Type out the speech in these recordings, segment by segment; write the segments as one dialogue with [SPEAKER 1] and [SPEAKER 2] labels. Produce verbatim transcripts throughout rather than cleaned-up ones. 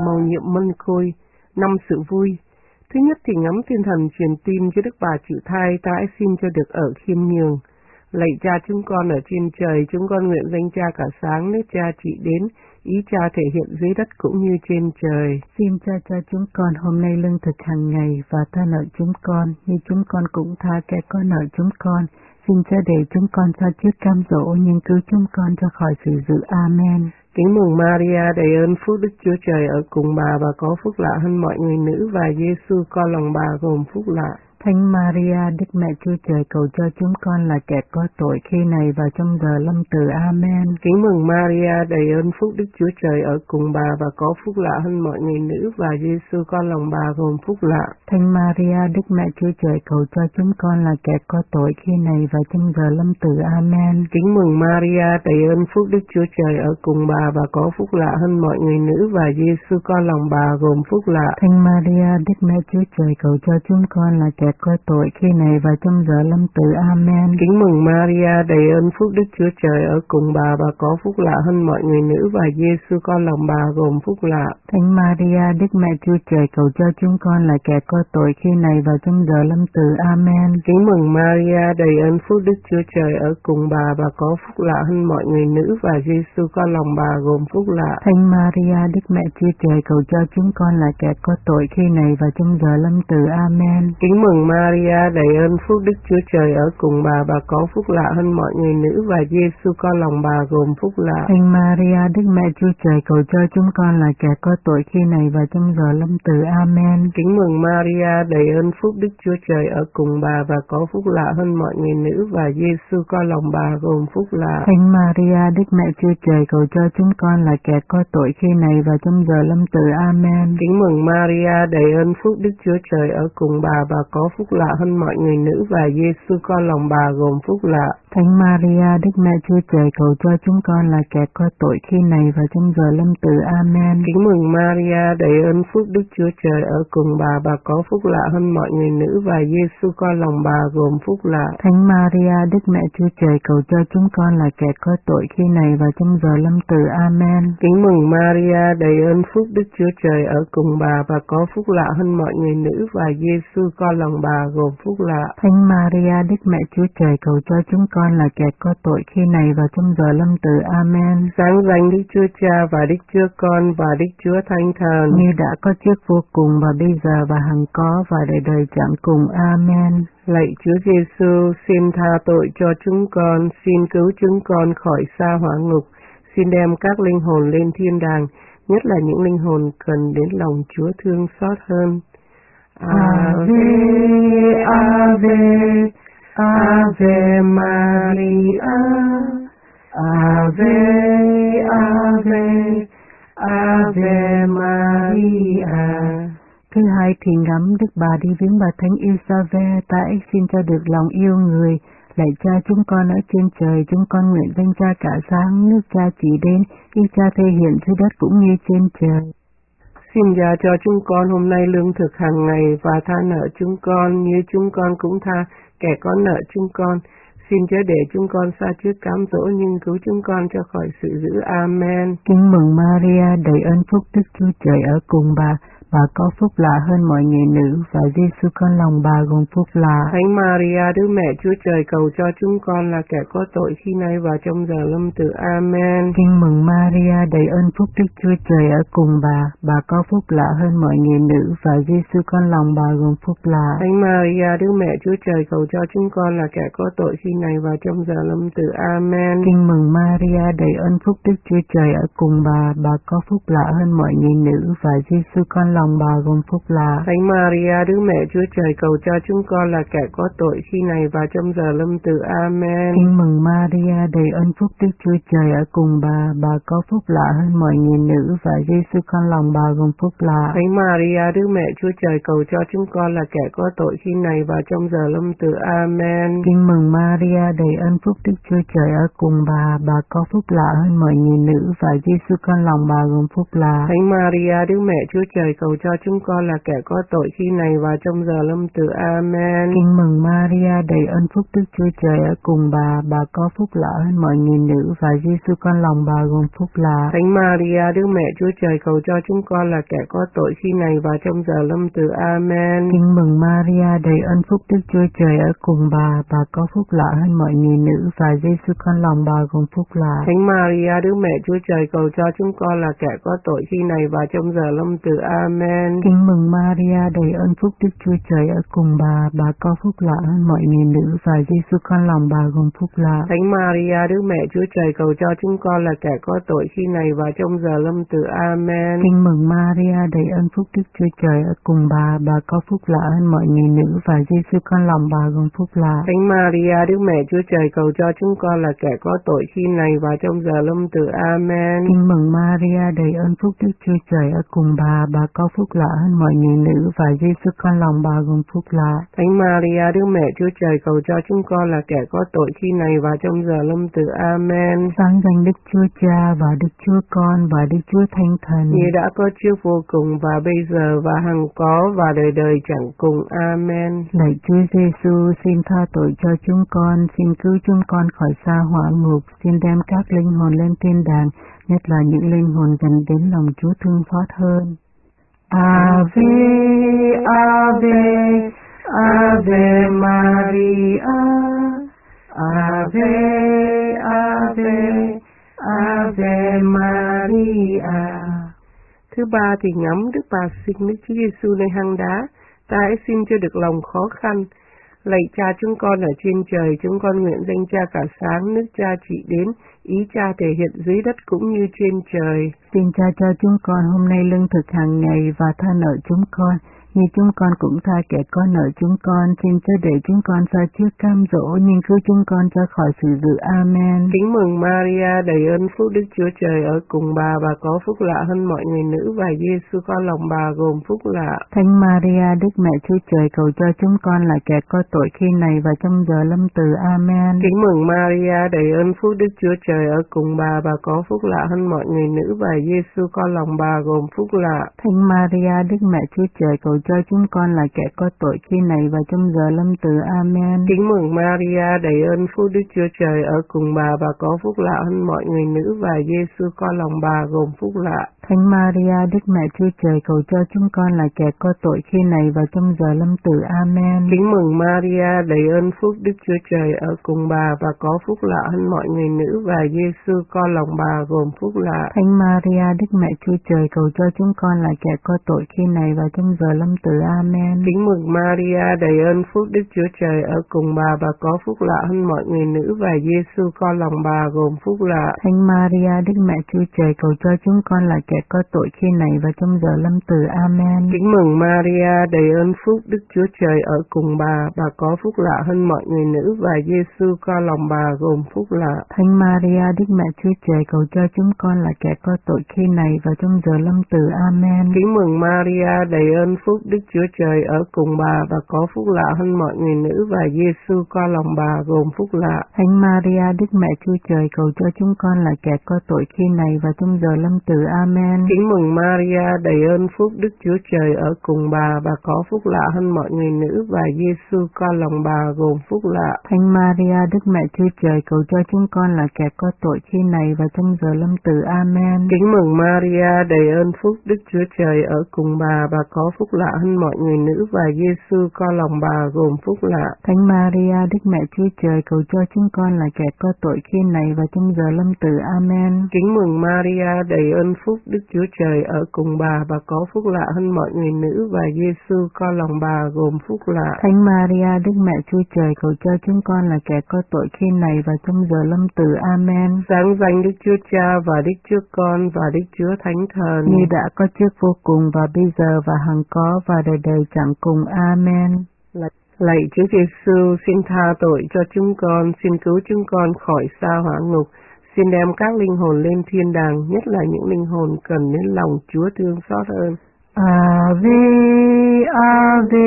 [SPEAKER 1] mầu nhiệm mân khôi. Năm sự vui. Thứ nhất thì ngắm thiên thần truyền tin cho Đức Bà chịu thai, ta hãy xin cho được ở khiêm nhường. Lạy Cha chúng con ở trên trời, chúng con nguyện danh Cha cả sáng, nước Cha trị đến, ý Cha thể hiện dưới đất cũng như trên trời.
[SPEAKER 2] Xin Cha cho chúng con hôm nay lương thực hàng ngày, và tha nợ chúng con như chúng con cũng tha kẻ có nợ chúng con. Xin Cha để chúng con sa trước cám dỗ, nhưng cứu chúng con ra khỏi sự dữ. Amen.
[SPEAKER 1] Kính mừng Maria, đầy ơn phúc, Đức Chúa Trời ở cùng bà, và có phúc lạ hơn mọi người nữ, và Giêsu con lòng bà gồm phúc lạ.
[SPEAKER 2] Thánh Maria, Đức Mẹ Chúa Trời, cầu cho chúng con là kẻ có tội khi này và trong giờ lâm tử. Amen.
[SPEAKER 1] Kính mừng Maria, đầy ơn phúc, Đức Chúa Trời ở cùng bà, và có phúc lạ hơn mọi người nữ, và Giêsu con lòng bà gồm phúc lạ.
[SPEAKER 2] Thánh Maria, Đức Mẹ Chúa Trời, cầu cho chúng con là kẻ có tội khi này và trong giờ lâm tử. Amen.
[SPEAKER 1] Kính mừng Maria, đầy ơn phúc, Đức Chúa Trời ở cùng bà, và có phúc lạ hơn mọi người nữ, và Giêsu con lòng bà gồm phúc lạ.
[SPEAKER 2] Thánh Maria, Đức Mẹ Chúa Trời, cầu cho chúng con là kẻ có tội khi này và trong giờ lâm tử. Amen.
[SPEAKER 1] Kính mừng Maria, đầy ơn phúc, Đức Chúa Trời ở cùng bà, và có phúc lạ hơn mọi người nữ, và Giêsu con lòng bà gồm phúc lạ.
[SPEAKER 2] Thánh Maria, Đức Mẹ Chúa Trời, cầu cho chúng con là kẻ có tội khi này và trong giờ lâm tử. Amen.
[SPEAKER 1] Kính mừng Maria, đầy ơn phúc, Đức Chúa Trời ở cùng bà, và có phúc lạ hơn mọi người nữ, và Giêsu con lòng bà gồm phúc lạ.
[SPEAKER 2] Thánh Maria, Đức Mẹ Chúa Trời, cầu cho chúng con là kẻ có tội khi này và trong giờ lâm tử. Amen.
[SPEAKER 1] Kính mừng Maria, đầy ơn phúc, Đức Chúa Trời ở cùng bà, và có phúc lạ hơn mọi người nữ, và Giêsu con lòng bà gồm phúc lạ.
[SPEAKER 2] Thánh Maria, Đức Mẹ Chúa Trời, cầu cho chúng con là kẻ có tội khi này và trong giờ lâm tử. Amen.
[SPEAKER 1] Kính mừng Maria, đầy ơn phúc, Đức Chúa Trời ở cùng bà, và có phúc lạ hơn mọi người nữ, và Giêsu con lòng bà gồm phúc lạ.
[SPEAKER 2] Thánh Maria, Đức Mẹ Chúa Trời, cầu cho chúng con là kẻ có tội khi này và trong giờ lâm tử. Amen.
[SPEAKER 1] Kính mừng Maria, đầy ơn phúc, Đức Chúa Trời ở cùng bà, và có phúc lạ hơn mọi người nữ, và Giêsu con lòng bà gồm phúc lạ.
[SPEAKER 2] Thánh Maria, Đức Mẹ Chúa Trời, cầu cho chúng con là kẻ có tội khi này và trong giờ lâm tử. Amen.
[SPEAKER 1] Kính mừng Maria, đầy ơn phúc, Đức Chúa Trời ở cùng bà, và có phúc lạ hơn mọi người nữ, và Giêsu con lòng bà gồm phúc lạ.
[SPEAKER 2] Thánh Maria, Đức Mẹ Chúa Trời, cầu cho chúng con là kẻ có tội khi này và trong giờ lâm tử. Amen.
[SPEAKER 1] Kính mừng Maria, đầy ơn phúc, Đức Chúa Trời ở cùng bà, và có phúc lạ hơn mọi người nữ, và Giêsu con lòng bà gồm phúc lạ.
[SPEAKER 2] Thánh Maria, Đức Mẹ Chúa Trời, cầu cho chúng con là kẻ có tội khi này và trong giờ lâm tử. Amen.
[SPEAKER 1] Sáng danh Đức Chúa Cha và Đức Chúa Con và Đức Chúa Thánh Thần,
[SPEAKER 2] như đã có trước vô cùng và bây giờ và hằng có và đời đời chẳng cùng. Amen.
[SPEAKER 1] Lạy Chúa Giêsu, xin tha tội cho chúng con, xin cứu chúng con khỏi sa hỏa ngục, xin đem các linh hồn lên thiên đàng, nhất là những linh hồn cần đến lòng Chúa thương xót hơn.
[SPEAKER 2] Ave, Ave, Ave Maria, Ave, Ave, Ave Maria. Thứ hai thì ngắm Đức Bà đi viếng bà Thánh Isabel, ta ấy xin cho được lòng yêu người. Lạy Cha chúng con ở trên trời, chúng con nguyện danh Cha cả sáng, nước Cha chỉ đến, ý Cha thể hiện dưới đất cũng như trên trời.
[SPEAKER 1] Xin Cha cho chúng con hôm nay lương thực hàng ngày, và tha nợ chúng con như chúng con cũng tha kẻ có nợ chúng con. Xin chớ để chúng con sa trước cám dỗ, nhưng cứu chúng con cho khỏi sự dữ. Amen.
[SPEAKER 2] Kính mừng Maria, đầy ơn phúc, Đức Chúa Trời ở cùng bà. Bà có phúc lạ hơn mọi người nữ, và Giêsu con lòng bà gồm phúc lạ.
[SPEAKER 1] Thánh Maria, Đức Mẹ Chúa Trời, cầu cho chúng con là kẻ có tội khi nay và trong giờ lâm tử. Amen.
[SPEAKER 2] Kính mừng Maria, đầy ơn phúc, Đức Chúa Trời ở cùng bà. Bà có phúc lạ hơn mọi người nữ, và Giêsu con lòng bà gồm phúc lạ.
[SPEAKER 1] Thánh Maria, Đức Mẹ Chúa Trời, cầu cho chúng con là kẻ có tội khi này và trong giờ lâm tử. Amen.
[SPEAKER 2] Kính mừng Maria, đầy ơn phúc, Đức Chúa Trời ở cùng bà. Bà có phúc lạ hơn mọi người nữ, và Giêsu con lòng bà gồm phúc lạ.
[SPEAKER 1] Thánh Maria, Đức Mẹ Chúa Trời, cầu cho chúng con là kẻ có tội khi này và trong giờ lâm tử. Amen.
[SPEAKER 2] Kính mừng Maria, đầy ơn phúc, Đức Chúa Trời ở cùng bà. Bà có phúc lạ hơn mọi người nữ, và Giêsu con lòng bà gồm phúc lạ.
[SPEAKER 1] Thánh Maria, Đức Mẹ Chúa Trời, cầu cho chúng con là kẻ có tội khi này và trong giờ lâm tử. Amen.
[SPEAKER 2] Kính mừng Maria, đầy ơn phúc, Đức Chúa Trời ở cùng bà. Bà có phúc lạ hơn mọi người nữ, và Giêsu con lòng bà gồm phúc lạ.
[SPEAKER 1] Thánh Maria, Đức Mẹ Chúa Trời, cầu cầu cho chúng con là kẻ có tội khi này và trong giờ lâm tử. Amen.
[SPEAKER 2] Kinh mừng Maria, đầy ơn phúc, Đức Chúa Trời ở cùng bà, bà có phúc lạ hơn mọi người nữ, và Giêsu con lòng bà gồm phúc lạ.
[SPEAKER 1] Thánh Maria, Đức Mẹ Chúa Trời, cầu cho chúng con là kẻ có tội khi này và trong giờ lâm tử. Amen.
[SPEAKER 2] Kinh mừng Maria, đầy ơn phúc, Đức Chúa Trời ở cùng bà, bà có phúc lạ hơn mọi người nữ, và Giêsu con lòng bà gồm phúc lạ.
[SPEAKER 1] Thánh Maria, Đức Mẹ Chúa Trời, cầu cho chúng con là kẻ có tội khi này và trong giờ lâm tử. Amen.
[SPEAKER 2] Kinh mừng Maria, đầy ơn phúc, Đức Chúa Trời ở cùng bà, bà có phúc lạ hơn mọi người nữ, và Giêsu con lòng bà gồm phúc lạ.
[SPEAKER 1] Thánh Maria, Đức Mẹ Chúa Trời, cầu cho chúng con là kẻ có tội khi này và trong giờ lâm tử. Amen.
[SPEAKER 2] Kinh mừng Maria, đầy ơn phúc, Đức Chúa Trời ở cùng bà, bà có phúc lạ hơn mọi người nữ, và Giêsu con lòng bà gồm phúc lạ.
[SPEAKER 1] Thánh Maria, Đức Mẹ Chúa Trời, cầu cho chúng con là kẻ có tội khi này và trong giờ lâm tử. Amen.
[SPEAKER 2] Kinh mừng Maria, đầy ơn phúc, Đức Chúa Trời ở cùng bà, bà có phúc lạ hơn mọi người nữ, và Giêsu con lòng bà gồm phúc lạ.
[SPEAKER 1] Thánh Maria, Đức Mẹ Chúa Trời, cầu cho chúng con là kẻ có tội khi này và trong giờ lâm tử. Amen.
[SPEAKER 2] Sáng danh Đức Chúa Cha và Đức Chúa Con và Đức Chúa Thánh Thần,
[SPEAKER 1] như đã có trước vô cùng và bây giờ và hằng có và đời đời chẳng cùng. Amen.
[SPEAKER 2] Lạy Chúa Giêsu, xin tha tội cho chúng con, xin cứu chúng con khỏi xa hỏa ngục, xin đem các linh hồn lên thiên đàng, nhất là những linh hồn dần đến lòng Chúa thương xót hơn. Ave, Ave, Ave Maria, Ave, Ave, Ave Maria.
[SPEAKER 1] Thứ ba thì ngắm Đức Bà sinh Đức Chúa Giêsu nơi hang đá, ta hãy xin cho được lòng khó khăn. Lạy Cha chúng con ở trên trời, chúng con nguyện danh Cha cả sáng, nước Cha trị đến, ý Cha thể hiện dưới đất cũng như trên trời.
[SPEAKER 2] Xin Cha cho chúng con hôm nay lương thực hàng ngày và tha nợ chúng con, như chúng con cũng tha kẻ có nợ chúng con, xin chớ để chúng con sa trước cam dỗ, nhưng cứu chúng con ra khỏi sự dữ. Amen.
[SPEAKER 1] Kính mừng Maria, đầy ơn phúc, Đức Chúa Trời ở cùng bà, bà có phúc lạ hơn mọi người nữ, và Giêsu con lòng bà gồm phúc lạ.
[SPEAKER 2] Thánh Maria, Đức Mẹ Chúa Trời, cầu cho chúng con là kẻ có tội khi này và trong giờ lâm tử. Amen.
[SPEAKER 1] Kính mừng Maria, đầy ơn phúc, Đức Chúa Trời ở cùng bà, bà có phúc lạ hơn mọi người nữ, và Giêsu con lòng bà gồm phúc lạ.
[SPEAKER 2] Thánh Maria, Đức Mẹ Chúa Trời, cầu cho chúng con là kẻ có tội khi này và trong giờ lâm tử. Amen.
[SPEAKER 1] Kính mừng Maria, đầy ơn phúc, Đức Chúa Trời ở cùng bà, bà có phúc lạ hơn mọi người nữ, và Giêsu con lòng bà gồm phúc lạ.
[SPEAKER 2] Thánh Maria, Đức Mẹ Chúa Trời, cầu cho chúng con là kẻ có tội khi này và trong giờ lâm tử. Amen.
[SPEAKER 1] Kính mừng Maria, đầy ơn phúc, Đức Chúa Trời ở cùng bà, và có phúc lạ hơn mọi người nữ, và Giêsu con lòng bà gồm phúc lạ.
[SPEAKER 2] Thánh Maria, Đức Mẹ Chúa Trời, cầu cho chúng con là kẻ có tội khi này và trong giờ lâm tử. Amen.
[SPEAKER 1] Kính mừng Maria, đầy ơn phúc, Đức Chúa Trời ở cùng bà, và có phúc lạ hơn mọi người nữ, và Giêsu con lòng bà gồm phúc lạ.
[SPEAKER 2] Thánh Maria, Đức Mẹ Chúa Trời, cầu cho chúng con là kẻ có tội khi này và trong giờ lâm tử. Amen.
[SPEAKER 1] Kính mừng Maria, đầy ơn phúc, Đức Chúa Trời ở cùng bà, bà có phúc lạ hơn mọi người nữ, và Giêsu con lòng bà gồm phúc lạ.
[SPEAKER 2] Thánh Maria, Đức Mẹ Chúa Trời, cầu cho chúng con là kẻ có tội khi này và trong giờ lâm tử. Amen.
[SPEAKER 1] Kính mừng Maria, đầy ơn phúc, Đức Chúa Trời ở cùng bà, và có phúc lạ hơn mọi người nữ, và Giêsu con lòng bà gồm phúc lạ.
[SPEAKER 2] Thánh Maria, Đức Mẹ Chúa Trời, cầu cho chúng con là kẻ có tội khi này và trong giờ lâm tử. Amen.
[SPEAKER 1] Kính mừng Maria, đầy ơn phúc, Đức Chúa Trời ở cùng bà, bà có phúc lạ hơn mọi người nữ, và Giêsu con lòng bà gồm phúc lạ.
[SPEAKER 2] Thánh Maria, Đức Mẹ Chúa Trời, cầu cho chúng con là kẻ có tội khi này và trong giờ lâm tử. Amen.
[SPEAKER 1] Kính mừng Maria, đầy ơn phúc, Đức Chúa Trời ở cùng bà, bà có phúc lạ hơn mọi người nữ, và Giêsu con lòng bà gồm phúc lạ.
[SPEAKER 2] Thánh Maria, Đức Mẹ Chúa Trời, cầu cho chúng con là kẻ có tội khi này và trong giờ lâm tử. Amen.
[SPEAKER 1] Kính mừng Maria, đầy ơn phúc, Đức Chúa Trời ở cùng bà, bà có phúc lạ hơn mọi người nữ, và Giêsu con lòng bà gồm phúc lạ.
[SPEAKER 2] Thánh Maria, Đức Mẹ Chúa Trời, cầu cho chúng con là kẻ có tội khi này và trong giờ lâm tử. Amen.
[SPEAKER 1] Sáng danh Đức Chúa Cha và Đức Chúa Con và Đức Chúa Thánh Thần,
[SPEAKER 2] như đã có trước vô cùng và bây giờ và hằng có và đời đời chẳng cùng. Amen.
[SPEAKER 1] Lạy Chúa Giêsu, xin tha tội cho chúng con, xin cứu chúng con khỏi sa hỏa ngục, xin đem các linh hồn lên thiên đàng, nhất là những linh hồn cần đến lòng Chúa thương xót hơn.
[SPEAKER 2] Ave, Ave,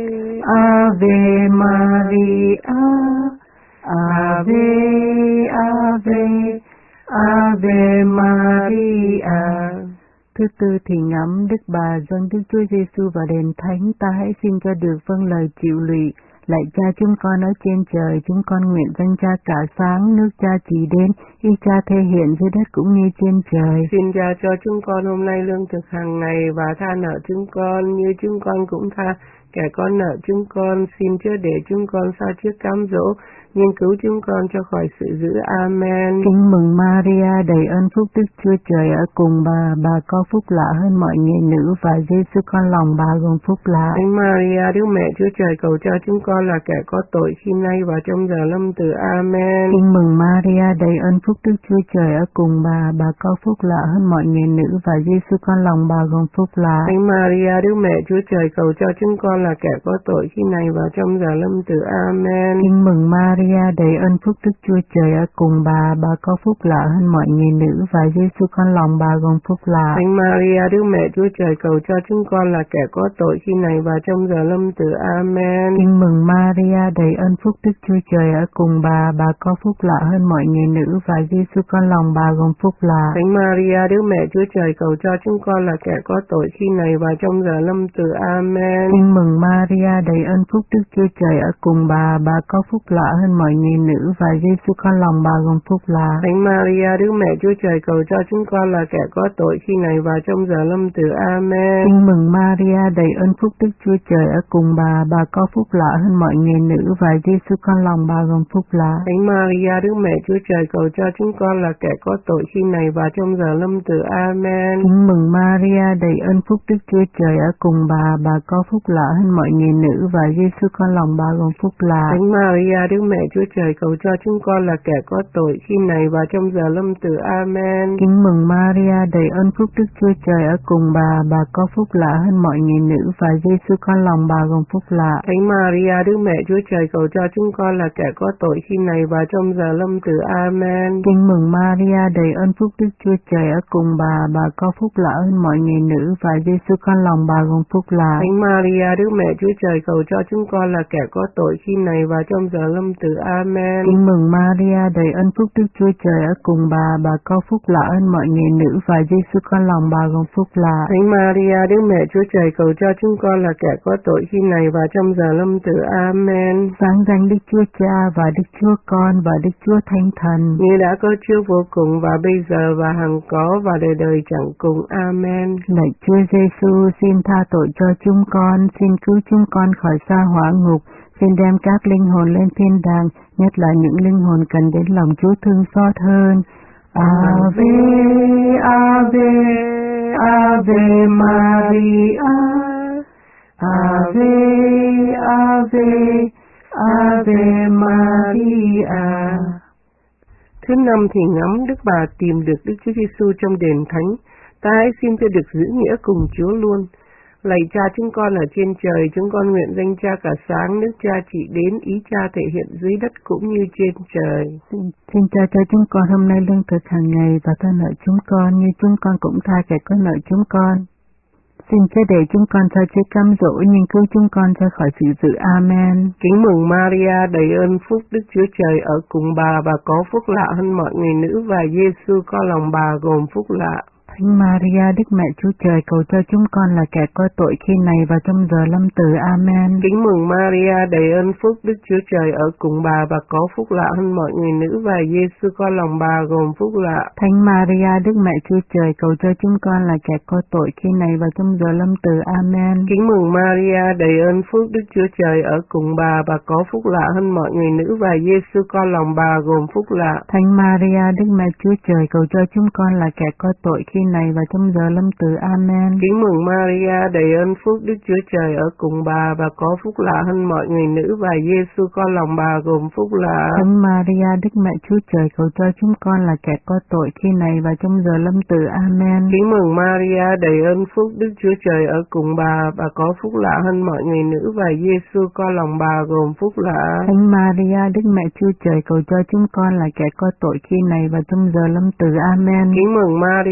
[SPEAKER 2] Ave Maria, Ave, Ave, Ave Maria. Thứ tư thì ngẫm Đức Bà dâng Đức Chúa Giêsu vào đền thánh, ta hãy xin cho được vâng lời chịu lụy. Lạy Cha chúng con ở trên trời, chúng con nguyện danh Cha cả sáng, nước Cha chỉ đến, ý Cha thể hiện dưới đất cũng như trên trời.
[SPEAKER 1] Xin Cha cho chúng con hôm nay lương thực hàng ngày và tha nợ chúng con như chúng con cũng tha kẻ có nợ chúng con. Xin chớ để chúng con sa trước cám dỗ, nhưng cứu chúng con cho khỏi sự dữ. Amen.
[SPEAKER 2] Kính mừng Maria, đầy ơn phúc, Đức Chúa Trời ở cùng bà, bà có phúc lạ hơn mọi người nữ, và Giêsu con lòng bà gồm phúc lạ.
[SPEAKER 1] Thánh Maria, Đức Mẹ Chúa Trời, cầu cho chúng con là kẻ có tội khi nay và trong giờ lâm tử. Amen.
[SPEAKER 2] Kính mừng Maria, đầy ơn phúc, Đức Chúa Trời ở cùng bà, bà có phúc lạ hơn mọi người nữ, và Giêsu con lòng bà gồm phúc lạ.
[SPEAKER 1] Thánh Maria, Đức Mẹ Chúa Trời, cầu cho chúng con là kẻ có tội khi này và trong giờ lâm tử. Amen.
[SPEAKER 2] Kính mừng Maria, đầy ơn phúc, Đức Chúa Trời ở cùng bà, bà có phúc lạ hơn mọi người nữ, và Giêsu con lòng bà gồm phúc lạ.
[SPEAKER 1] Thánh Maria, Đức Mẹ Chúa Trời, cầu cho chúng con là kẻ có tội khi này và trong giờ lâm tử. Amen.
[SPEAKER 2] Kính mừng Maria, đầy ơn phúc, Đức Chúa Trời ở cùng bà, bà có phúc lạ hơn mọi người nữ, và Giêsu con lòng bà gồm phúc lạ.
[SPEAKER 1] Thánh Maria, Đức Mẹ Chúa Trời, cầu cho chúng con là kẻ có tội khi này và trong giờ lâm tử. Amen.
[SPEAKER 2] Kính mừng Maria, đầy ơn phúc, Đức Chúa Trời ở cùng bà, bà có phúc lạ hơn mọi người nữ, và Giêsu con lòng bà gồm phúc lạ.
[SPEAKER 1] Thánh Maria, Đức Mẹ Chúa Trời, cầu cho chúng con là kẻ có tội khi này và trong giờ lâm tử. Amen.
[SPEAKER 2] Kính mừng Maria, đầy ơn phúc, Đức Chúa Trời ở cùng bà, bà có phúc lạ hơn mọi người nữ, và Giêsu con lòng bà gồm phúc lạ.
[SPEAKER 1] Thánh Maria, Đức Mẹ Chúa Trời, cầu cho chúng con là kẻ có tội khi này và trong giờ lâm tử. Amen.
[SPEAKER 2] Kính mừng Maria, đầy ơn phúc, Đức Chúa Trời ở cùng bà, bà có phúc lạ hơn mọi người nữ, và Giêsu con lòng bà gồm phúc lạ.
[SPEAKER 1] Thánh Maria, Đức Mẹ Chúa Trời, cầu cho chúng con là kẻ có tội khi này và trong giờ lâm tử. Amen.
[SPEAKER 2] Kính mừng Maria, đầy ơn phúc, Đức Chúa Trời ở cùng bà, bà có phúc lạ hơn mọi người nữ, và Giêsu con lòng bà gồm phúc lạ.
[SPEAKER 1] Thánh Maria, Đức Mẹ Chúa Trời, cầu cho chúng con là kẻ có tội khi này và trong giờ lâm tử. Amen.
[SPEAKER 2] Kính mừng Maria, đầy ơn phúc, Đức Chúa Trời ở cùng bà, bà có phúc lạ hơn mọi người nữ, và Giêsu con lòng bà gồm phúc lạ.
[SPEAKER 1] Thánh Maria, Đức Mẹ Chúa Trời, cầu cho chúng con là kẻ có tội khi này và trong giờ lâm tử. Amen.
[SPEAKER 2] Kính mừng Maria, đầy ơn phúc, Đức Chúa Trời ở cùng bà, bà có phúc lạ hơn mọi người nữ, và Giêsu con lòng bà gồm phúc lạ.
[SPEAKER 1] Thánh Maria, Đức Mẹ Chúa Trời, cầu cho chúng con là kẻ có tội khi này và trong giờ lâm tử. Amen.
[SPEAKER 2] Sáng danh Đức Chúa Cha và Đức Chúa Con và Đức Chúa Thánh Thần,
[SPEAKER 1] như đã có trước vô cùng và bây giờ và hằng có và đời đời chẳng cùng. Amen.
[SPEAKER 2] Lạy Chúa Giêsu, xin tha tội cho chúng con, xin cứu chúng con khỏi sa hỏa ngục, xin đem các linh hồn lên thiên đàng, nhất là những linh hồn cần đến lòng Chúa thương xót hơn. Ave, Ave, Ave Maria, Ave, Ave, Ave Maria.
[SPEAKER 1] Thứ năm thì ngắm Đức Bà tìm được Đức Chúa Giêsu trong đền thánh. Ta hãy xin cho được giữ nghĩa cùng Chúa luôn. Lạy Cha chúng con ở trên trời, chúng con nguyện danh Cha cả sáng, nước Cha chỉ đến, ý Cha thể hiện dưới đất cũng như trên trời.
[SPEAKER 2] Xin, xin Cha cho chúng con hôm nay lương thực hàng ngày, và tha nợ chúng con như chúng con cũng tha kẻ có nợ chúng con. Xin chớ để chúng con sa trước cám dỗ, nhưng cứu chúng con ra khỏi sự dữ. Amen.
[SPEAKER 1] Kính mừng Maria, đầy ơn phúc, Đức Chúa Trời ở cùng bà, bà có phúc lạ hơn mọi người nữ, và Giêsu có lòng bà gồm phúc lạ.
[SPEAKER 2] Thánh Maria, Đức Mẹ Chúa Trời, cầu cho chúng con là kẻ có tội khi này và trong giờ lâm tử. Amen.
[SPEAKER 1] Kính mừng Maria, đầy ơn phúc, Đức Chúa Trời ở cùng bà, bà có phúc lạ hơn mọi người nữ, và Giêsu có lòng bà gồm phúc lạ.
[SPEAKER 2] Thánh Maria, Đức Mẹ Chúa Trời, cầu cho chúng con là kẻ có tội khi này và trong giờ lâm tử. Amen.
[SPEAKER 1] Kính mừng Maria, đầy ơn phúc, Đức Chúa Trời ở cùng bà, bà có phúc lạ hơn mọi người nữ, và Giêsu có lòng bà gồm phúc lạ.
[SPEAKER 2] Thánh Maria, Đức Mẹ Chúa Trời, cầu cho chúng con là kẻ có tội khi này và trong giờ lâm tử. Amen.
[SPEAKER 1] Kính mừng Maria, đầy ơn phúc, Đức Chúa Trời ở cùng bà, bà có phúc lạ hơn mọi người nữ, và Giêsu có lòng bà gồm phúc lạ.
[SPEAKER 2] Thánh Maria, Đức Mẹ Chúa Trời, cầu cho chúng con là kẻ có tội khi này và trong giờ lâm tử. Amen.
[SPEAKER 1] Kính mừng Maria, đầy ơn phúc, Đức Chúa Trời ở cùng bà, bà có phúc lạ hơn mọi người nữ, và Giêsu có lòng bà gồm phúc lạ.
[SPEAKER 2] Thánh Maria, Đức Mẹ Chúa Trời, cầu cho chúng con là kẻ có tội khi này và trong giờ lâm tử. Amen.
[SPEAKER 1] Kính mừng Maria, đầy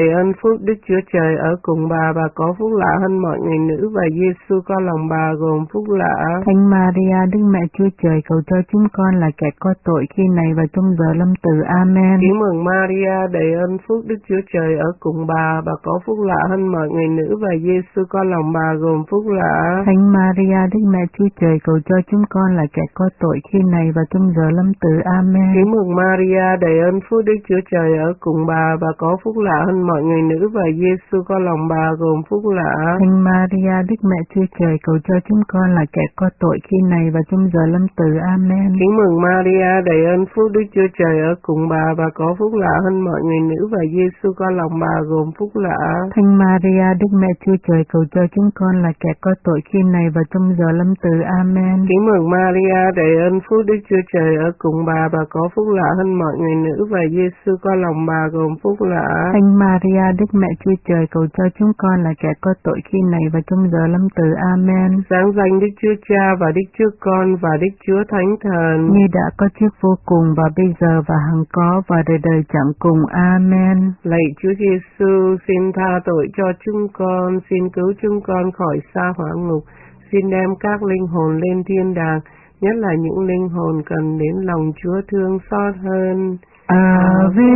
[SPEAKER 1] đầy ơn phúc, Đức Chúa Trời ở cùng bà, bà có phúc lạ hơn mọi người nữ, và Giêsu con lòng bà gồm phúc lạ.
[SPEAKER 2] Thánh Maria, Đức Mẹ Chúa Trời, cầu cho chúng con là kẻ có tội khi này và trong giờ lâm tử. Amen.
[SPEAKER 1] Kính mừng Maria, đầy ơn phúc, Đức Chúa Trời ở cùng bà, bà có phúc lạ hơn mọi người nữ, và Giêsu con lòng bà gồm phúc lạ.
[SPEAKER 2] Thánh Maria, Đức Mẹ Chúa Trời, cầu cho chúng con là kẻ có tội khi này và trong giờ lâm tử. Amen.
[SPEAKER 1] Kính mừng Maria, đầy ơn phúc, Đức Chúa Trời ở cùng bà, bà có phúc lạ hơn mọi người nữ, và Giêsu con lòng bà gồm phúc lạ.
[SPEAKER 2] Thánh Maria, Đức Mẹ Chúa Trời, cầu cho chúng con là kẻ có tội khi này và trong giờ lâm tử. Amen.
[SPEAKER 1] Kính mừng Maria, đầy ơn phúc, Đức Chúa Trời ở cùng bà, bà có phúc lạ hơn mọi người nữ, và Giêsu con lòng bà gồm phúc lạ.
[SPEAKER 2] Thánh Maria, Đức Mẹ Chúa Trời, cầu cho chúng con là kẻ có tội khi này và trong giờ lâm tử. Amen.
[SPEAKER 1] Kính mừng Maria, đầy ơn phúc, Đức Chúa Trời ở cùng bà, bà có phúc lạ hơn mọi người nữ, và Giêsu con lòng bà gồm phúc lạ.
[SPEAKER 2] Thánh Maria, Đức Mẹ Chúa Trời, cầu cho chúng con là kẻ có tội khi này và trong giờ lâm tử. Amen.
[SPEAKER 1] Sáng danh Đức Chúa Cha và Đức Chúa Con và Đức Chúa Thánh Thần,
[SPEAKER 2] như đã có trước vô cùng và bây giờ và hằng có và đời đời chẳng cùng. Amen.
[SPEAKER 1] Lạy Chúa Giêsu, xin tha tội cho chúng con, xin cứu chúng con khỏi sa hỏa ngục, xin đem các linh hồn lên thiên đàng, nhất là những linh hồn cần đến lòng Chúa thương xót hơn.
[SPEAKER 2] Ave,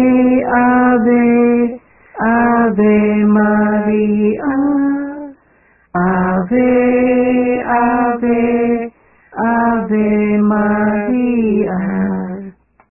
[SPEAKER 2] Ave, Ave Maria. Ave, Ave, Ave Maria.